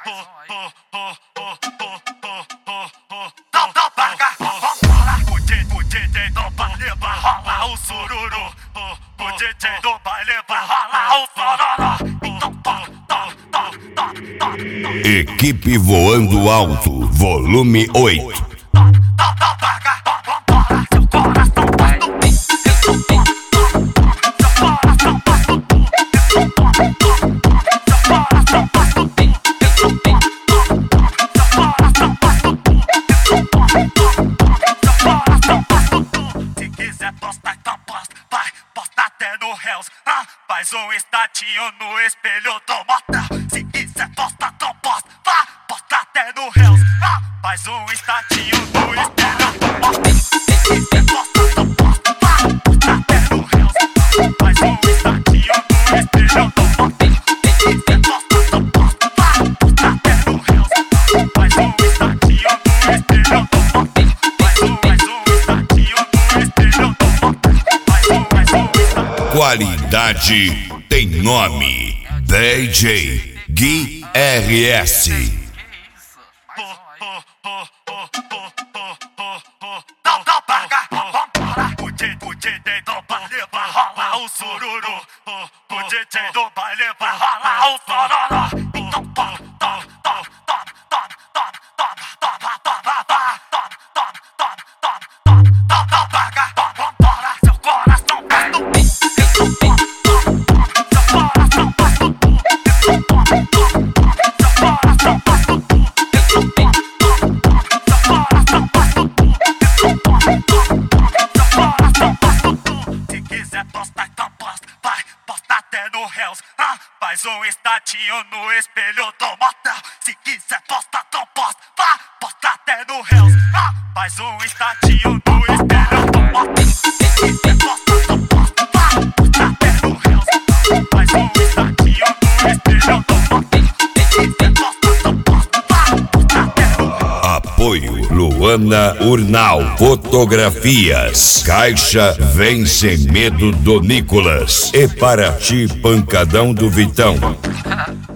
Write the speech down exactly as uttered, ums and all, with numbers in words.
Não, não paga, vambora. O D J do baile vai rolar o sururu. O D J do baile vai rolar o sororó. Então toca, toca, toca, toca, toca. Equipe Voando Alto, volume oito. Não, não paga, vambora. Seu coração vai no pin. Seu coração vai no pin. Seu coração vai no pin. Seu coração vai no pin. Se quiser postar, então posta. Vai, posta até no Hells. Ah, faz um estatinho no espelho do motel. Se quiser postar, então posta. Vai, posta até no Hells. Ah, faz um estatinho no espelho do motel. Se quiser postar, então posta. Vai, posta até no Hells. Faz um estatinho no espelho do motel. Se quiser postar, então posta. Vai, posta até no Hells. Faz um estatinho no espelho do motel. Faz um, faz um estatinho no espelho do motel. Faz um, faz um estatinho. Qualidade tem nome. D J Gui R S. Não, não paga, vambora. O D J do baile vai rolar o sururu. O D J do baile vai rolar o sororó. Então toma, toma, toma, toma, toma, toma, toma, toma, toma, toma, toma, toma, toma, toma. Não, não paga, vambora. Seu coração vai no pin. Seu coração vai no pin. Seu coração vai no pin. Seu coração vai no pin. Se quiser postar, então posta. Vai, posta até no Hells. Ah, faz um estatinho no espelho do motel. Se quiser postar, então posta. Vai, posta até no Hells. Ah, faz um estatinho no espelho do motel. Se quiser postar, então posta. Vai, posta até no Hells. Faz um estatinho no espelho do motel. Se quiser postar, então posta. Vai, posta até no Hells. Apoio Luana Urnal Fotografias. Caixa Vem Sem Medo do Nicolas. E para ti, Pancadão do Vitão.